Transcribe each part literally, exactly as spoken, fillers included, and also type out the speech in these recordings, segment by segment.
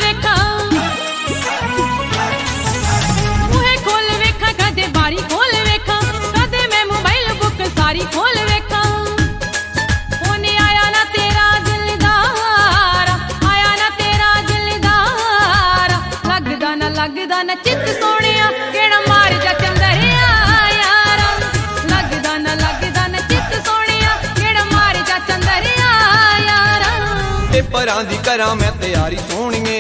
वेखा बूहे खोल वेखा कदे बारी खोल वेखा कदे मैं मोबाइल बुक सारी खोल वेखा होने आया ना तेरा दिलदार आया ना तेरा दिलदार लगदा ना लगदा ना चित सोहणिया केड़ा मार जा चंदरिया यारा लगदा ना लगदा ना चित सोहणिया केड़ा मार जा चंदरिया यारा पेपरां दी करां मैं तैयारी सोहणीए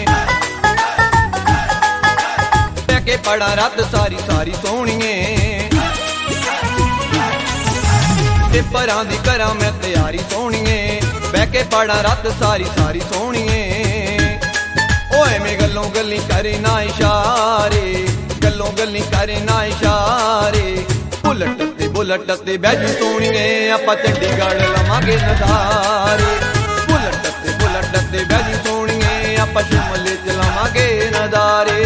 पै के पढ़ा रात सारी सारी सोहणीए पेपरां दी करां मैं तैयारी सोहणीए पै के पढ़ा रात सारी सारी सोहणीए ओए में गल्लों गल्ली करे ना इशारे गल्लों गल्ली करे ना इशारे बुलट ते बुलट ते बैजू सोहणीए आपां चंडीगढ़ लवांगे नज़ारे बुलट ते बुलट ते बैजू सोहणीए आपां शिमले च लवांगे नज़ारे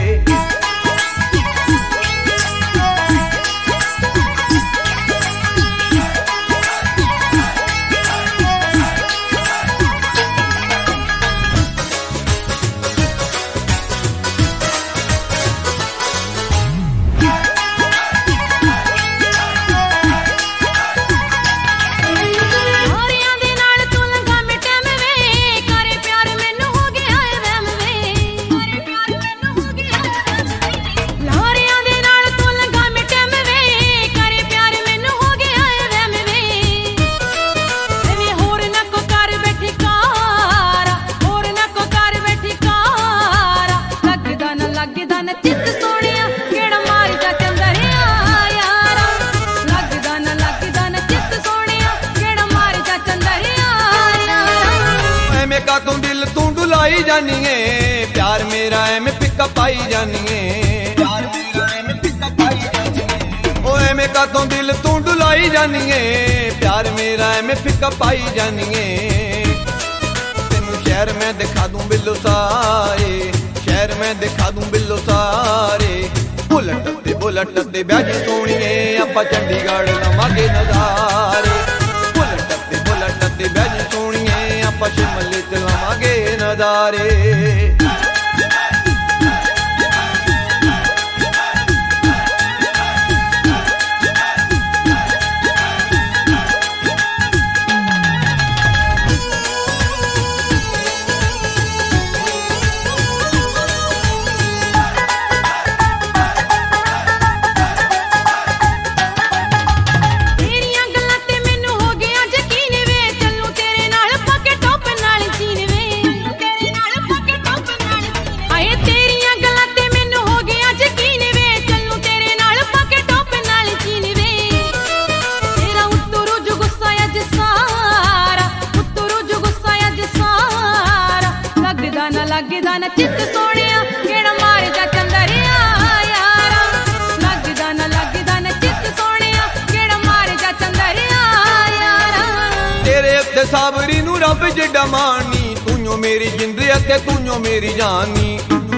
तू दिल तू डुलाई जानिए प्यार मेरा एवें फिक्का पाई जानिए प्यार मेरा एवें फिक्का पाई जानिए ओए में का तू दिल तू डुलाई जानिए प्यार मेरा एवें फिक्का पाई जानिए तेनू शहर में दिखा दूं बिल्लो सारे शहर में दिखा दूं बिल्लो सारे बुलट ते बुलट ते बैजू सोहणीए आपां चंडीगढ़ लवांगे नज़ारे बुलट ते बुलट ते बैजू सोहणीए आपां शिमले च लवांगे नज़ारे लगदा ना चित सोहणिया केड़ा मार जा चंदरिया यारा लगदा ना लगदा ना चित सोहणिया केड़ा मार जा चंदरिया यारा तेरे उत्ते साबरी नू रब जिड्डा मानी तूं मेरी जिंद अते तूं मेरी जानी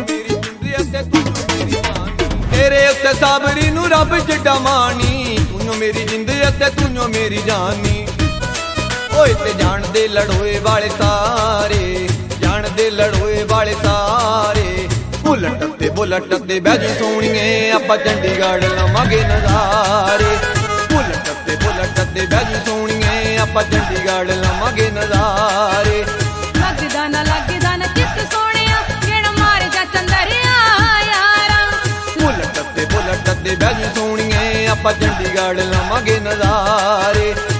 तेरे उत्ते साबरी नू रब जिड्डा मानी तूं मेरी जिंद अते तूं मेरी जानी ओए ते जान दे लड़ोए वाले सारे जान दे लड़ोए वाले सारे बुलट ते बुलट ते बैजू सोहणीए आपां चंडीगढ़ लवांगे नज़ारे बुलट ते बुलट ते बैजू सोहणीए आपां चंडीगढ़ लवांगे नज़ारे लगदा ना लगदा ना चित सोहणिया केड़ा मार जा चंदरिया यारा बुलट ते बुलट ते बैजू सोहणीए आपां चंडीगढ़ लवांगे नज़ारे।